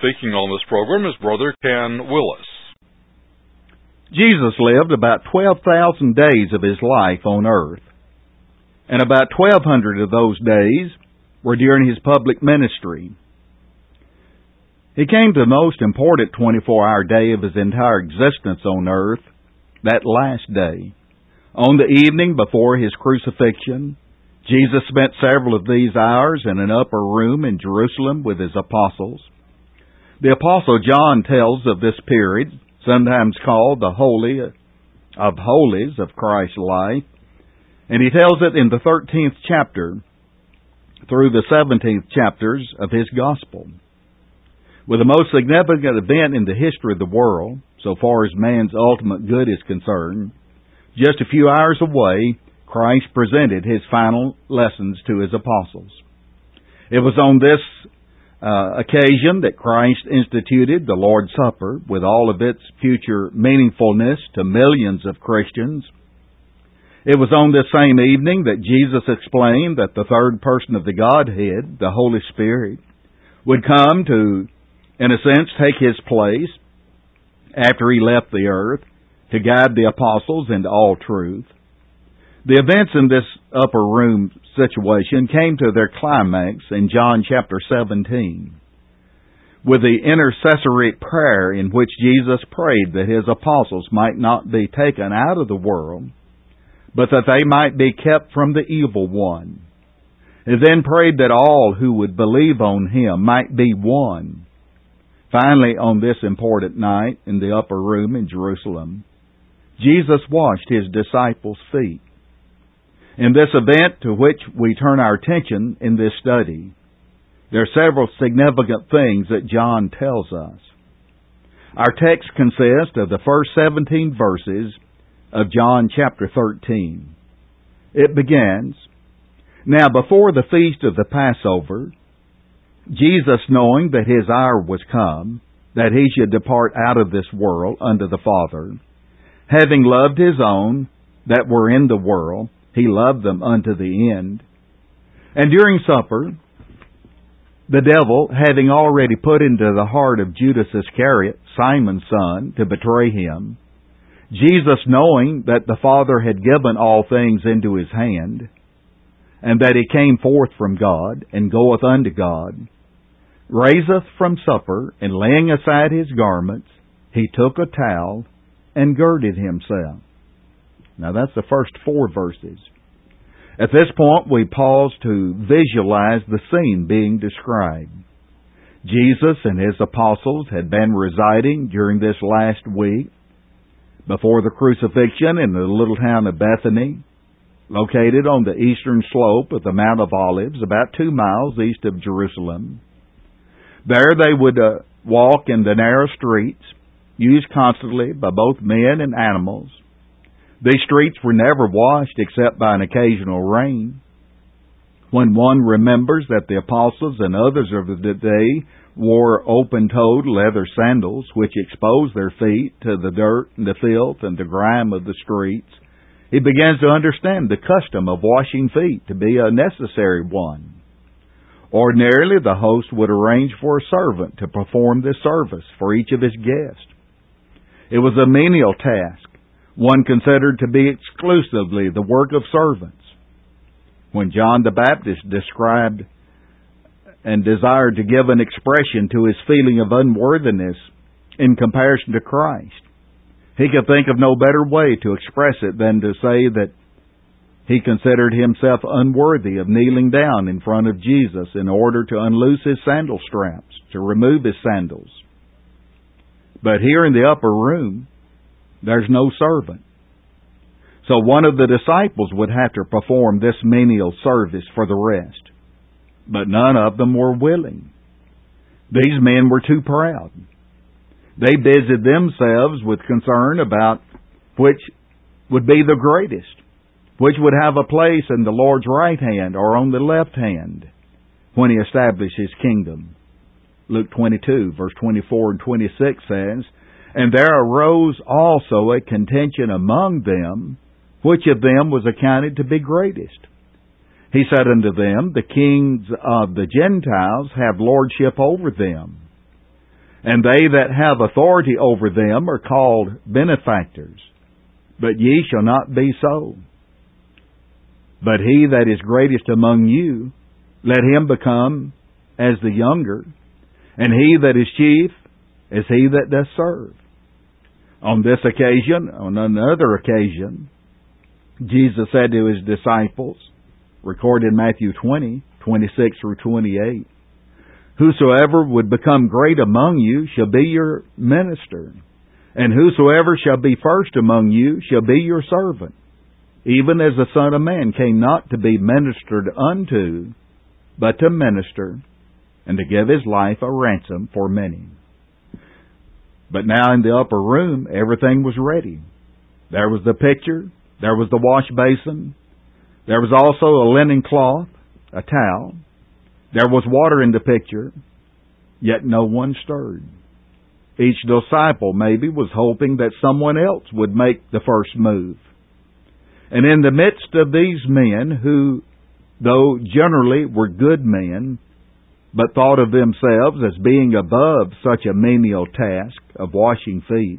speaking on this program is Brother Ken Willis. Jesus lived about 12,000 days of his life on earth, and about 1,200 of those days were during his public ministry. He came to the most important 24-hour day of his entire existence on earth, that last day. On the evening before his crucifixion, Jesus spent several of these hours in an upper room in Jerusalem with his apostles. The Apostle John tells of this period, sometimes called the Holy of Holies of Christ's life, and he tells it in the 13th chapter through the 17th chapters of his Gospel. With the most significant event in the history of the world, so far as man's ultimate good is concerned, just a few hours away, Christ presented his final lessons to his apostles. It was on this occasion that Christ instituted the Lord's Supper with all of its future meaningfulness to millions of Christians. It was on this same evening that Jesus explained that the third person of the Godhead, the Holy Spirit, would come to, in a sense, take his place after he left the earth to guide the apostles into all truth. The events in this upper room situation came to their climax in John chapter 17, with the intercessory prayer in which Jesus prayed that his apostles might not be taken out of the world, but that they might be kept from the evil one. He then prayed that all who would believe on him might be one. Finally, on this important night in the upper room in Jerusalem, Jesus washed his disciples' feet. In this event to which we turn our attention in this study, there are several significant things that John tells us. Our text consists of the first 17 verses of John chapter 13. It begins, "Now before the feast of the Passover, Jesus, knowing that his hour was come, that he should depart out of this world unto the Father, having loved his own that were in the world, he loved them unto the end. And during supper, the devil, having already put into the heart of Judas Iscariot, Simon's son, to betray him, Jesus, knowing that the Father had given all things into his hand, and that he came forth from God, and goeth unto God, raiseth from supper, and laying aside his garments, he took a towel, and girded himself." Now that's the first 4 verses. At this point, we pause to visualize the scene being described. Jesus and his apostles had been residing during this last week before the crucifixion in the little town of Bethany, located on the eastern slope of the Mount of Olives, about 2 miles east of Jerusalem. There they would walk in the narrow streets, used constantly by both men and animals. These streets were never washed except by an occasional rain. When one remembers that the apostles and others of the day wore open-toed leather sandals, which exposed their feet to the dirt and the filth and the grime of the streets, he begins to understand the custom of washing feet to be a necessary one. Ordinarily, the host would arrange for a servant to perform this service for each of his guests. It was a menial task, one considered to be exclusively the work of servants. When John the Baptist described and desired to give an expression to his feeling of unworthiness in comparison to Christ, he could think of no better way to express it than to say that he considered himself unworthy of kneeling down in front of Jesus in order to unloose his sandal straps, to remove his sandals. But here in the upper room, there's no servant. So one of the disciples would have to perform this menial service for the rest. But none of them were willing. These men were too proud. They busied themselves with concern about which would be the greatest, which would have a place in the Lord's right hand or on the left hand when he established his kingdom. Luke 22, verse 24 and 26 says, "And there arose also a contention among them, which of them was accounted to be greatest. He said unto them, The kings of the Gentiles have lordship over them, and they that have authority over them are called benefactors. But ye shall not be so. But he that is greatest among you, let him become as the younger, and he that is chief as he that doth serve. On this occasion, on another occasion, Jesus said to his disciples, recorded in Matthew 20:26 through 28, Whosoever would become great among you shall be your minister, and whosoever shall be first among you shall be your servant, even as the Son of Man came not to be ministered unto, but to minister, and to give his life a ransom for many. But now in the upper room, everything was ready. There was the pitcher, there was the wash basin, there was also a linen cloth, a towel, there was water in the pitcher, yet no one stirred. Each disciple maybe was hoping that someone else would make the first move. And in the midst of these men who, though generally were good men, but thought of themselves as being above such a menial task of washing feet,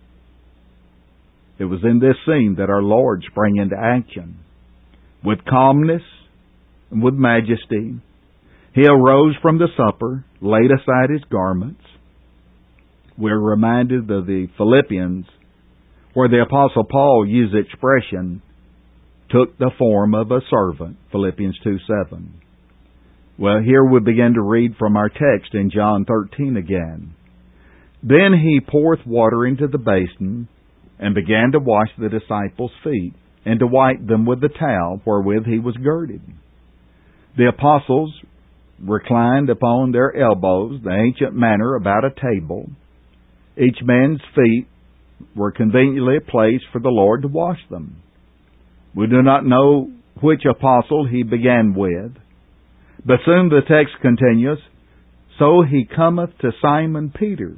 it was in this scene that our Lord sprang into action. With calmness and with majesty, he arose from the supper, laid aside his garments. We're reminded of the Philippians, where the Apostle Paul used the expression, took the form of a servant, Philippians 2:7. Well, here we begin to read from our text in John 13 again. Then he poureth water into the basin, and began to wash the disciples' feet, and to wipe them with the towel wherewith he was girded. The apostles reclined upon their elbows, the ancient manner about a table. Each man's feet were conveniently placed for the Lord to wash them. We do not know which apostle he began with, but soon the text continues, So he cometh to Simon Peter.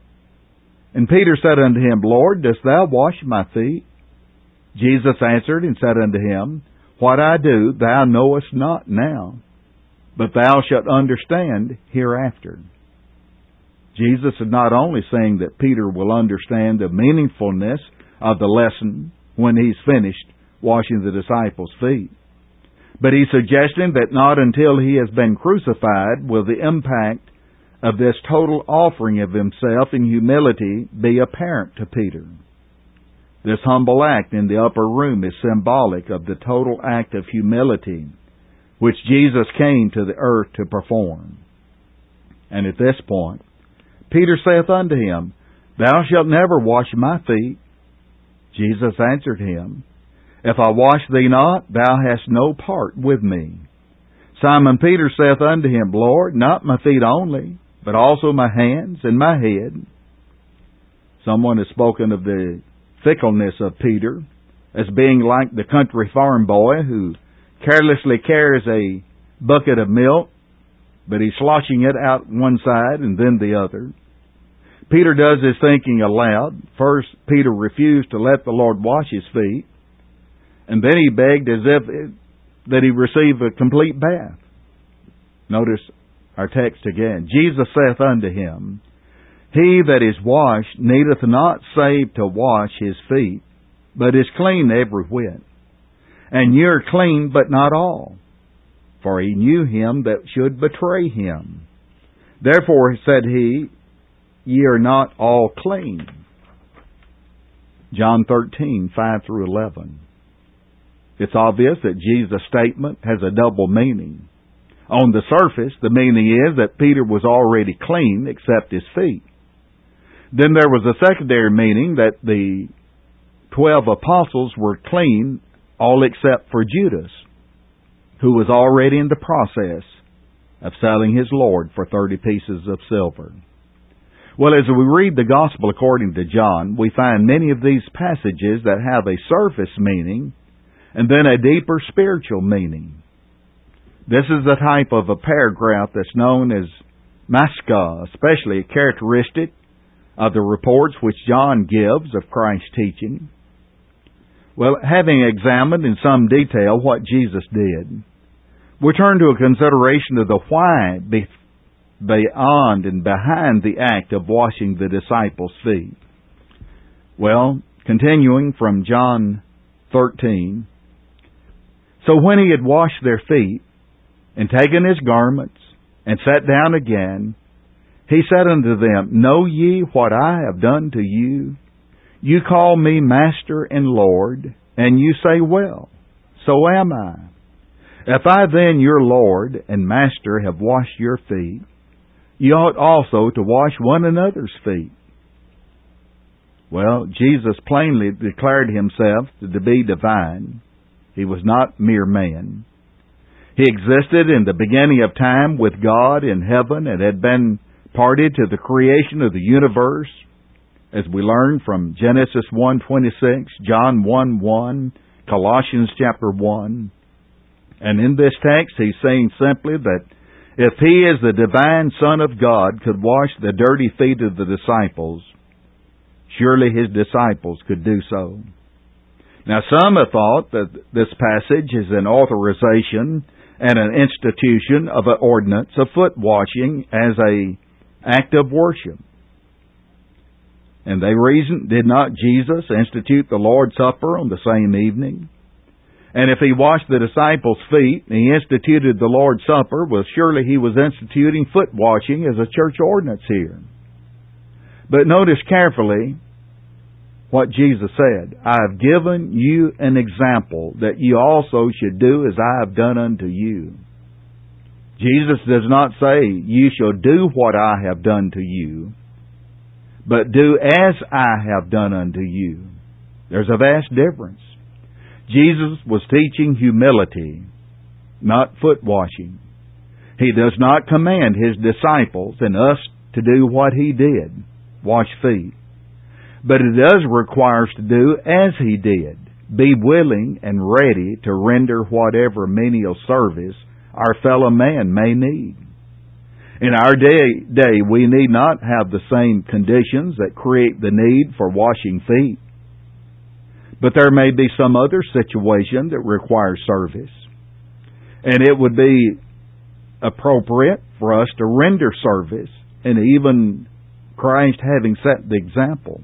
And Peter said unto him, Lord, dost thou wash my feet? Jesus answered and said unto him, What I do thou knowest not now, but thou shalt understand hereafter. Jesus is not only saying that Peter will understand the meaningfulness of the lesson when he's finished washing the disciples' feet, but he's suggesting that not until he has been crucified will the impact of this total offering of himself in humility be apparent to Peter. This humble act in the upper room is symbolic of the total act of humility which Jesus came to the earth to perform. And at this point, Peter saith unto him, Thou shalt never wash my feet. Jesus answered him, If I wash thee not, thou hast no part with me. Simon Peter saith unto him, Lord, not my feet only, but also my hands and my head. Someone has spoken of the fickleness of Peter as being like the country farm boy who carelessly carries a bucket of milk, but he's sloshing it out one side and then the other. Peter does his thinking aloud. First, Peter refused to let the Lord wash his feet, and then he begged as if that he receive a complete bath. Notice our text again. Jesus saith unto him, He that is washed needeth not save to wash his feet, but is clean every whit. And ye are clean, but not all. For he knew him that should betray him. Therefore said he, Ye are not all clean. John 13:5 through 11. It's obvious that Jesus' statement has a double meaning. On the surface, the meaning is that Peter was already clean except his feet. Then there was a secondary meaning that the 12 apostles were clean all except for Judas, who was already in the process of selling his Lord for 30 pieces of silver. Well, as we read the Gospel according to John, we find many of these passages that have a surface meaning and then a deeper spiritual meaning. This is the type of a paragraph that's known as maskah, especially a characteristic of the reports which John gives of Christ's teaching. Well, having examined in some detail what Jesus did, we turn to a consideration of the why beyond and behind the act of washing the disciples' feet. Well, continuing from John 13, so when he had washed their feet, and taken his garments, and sat down again, he said unto them, Know ye what I have done to you? You call me Master and Lord, and you say, Well, so am I. If I then, your Lord and Master, have washed your feet, you ought also to wash one another's feet. Well, Jesus plainly declared himself to be divine. He was not mere man. He existed in the beginning of time with God in heaven and had been party to the creation of the universe, as we learn from Genesis 1:26, John 1:1, Colossians chapter 1. And in this text, he's saying simply that if he, as the divine Son of God, could wash the dirty feet of the disciples, surely his disciples could do so. Now, some have thought that this passage is an authorization and an institution of an ordinance of foot washing as an act of worship. And they reasoned, did not Jesus institute the Lord's Supper on the same evening? And if he washed the disciples' feet and he instituted the Lord's Supper, well, surely he was instituting foot washing as a church ordinance here. But notice carefully what Jesus said. I have given you an example that you also should do as I have done unto you. Jesus does not say, you shall do what I have done to you, but do as I have done unto you. There's a vast difference. Jesus was teaching humility, not foot washing. He does not command his disciples and us to do what he did, wash feet. But it does require us to do as he did, be willing and ready to render whatever menial service our fellow man may need. In our day, we need not have the same conditions that create the need for washing feet. But there may be some other situation that requires service. And it would be appropriate for us to render service, and even Christ having set the example.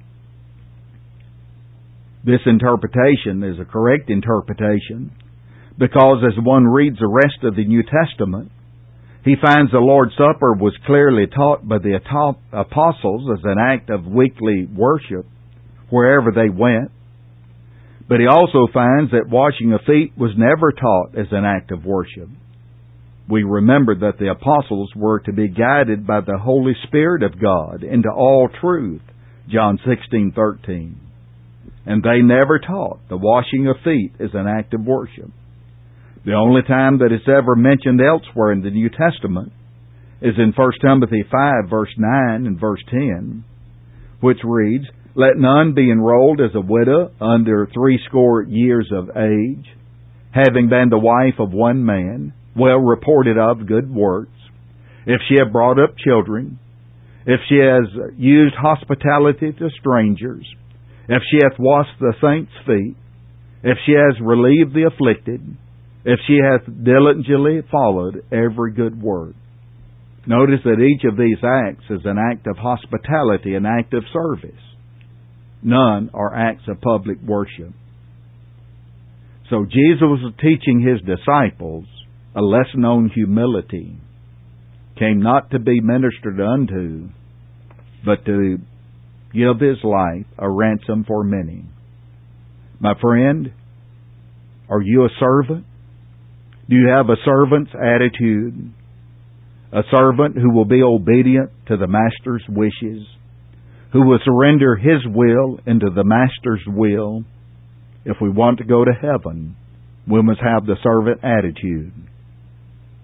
This interpretation is a correct interpretation because as one reads the rest of the New Testament, he finds the Lord's Supper was clearly taught by the apostles as an act of weekly worship wherever they went. But he also finds that washing of feet was never taught as an act of worship. We remember that the apostles were to be guided by the Holy Spirit of God into all truth, John 16:13. And they never taught the washing of feet as an act of worship. The only time that it's ever mentioned elsewhere in the New Testament is in 1 Timothy 5, verse 9 and verse 10, which reads, Let none be enrolled as a widow under 80 years of age, having been the wife of one man, well reported of good works, if she have brought up children, if she has used hospitality to strangers, if she hath washed the saints' feet, if she has relieved the afflicted, if she hath diligently followed every good work. Notice that each of these acts is an act of hospitality, an act of service. None are acts of public worship. So Jesus was teaching his disciples a lesson on humility. Came not to be ministered unto, but to give his life a ransom for many. My friend, are you a servant? Do you have a servant's attitude? A servant who will be obedient to the master's wishes, who will surrender his will into the master's will. If we want to go to heaven, we must have the servant attitude.